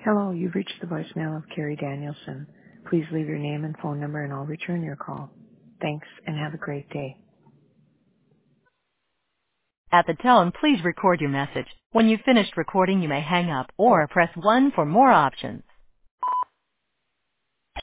Hello, you've reached the voicemail of Carrie Danielson. Please leave your name and phone number and I'll return your call. Thanks and have a great day. At the tone, please record your message. When you've finished recording, you may hang up or press 1 for more options.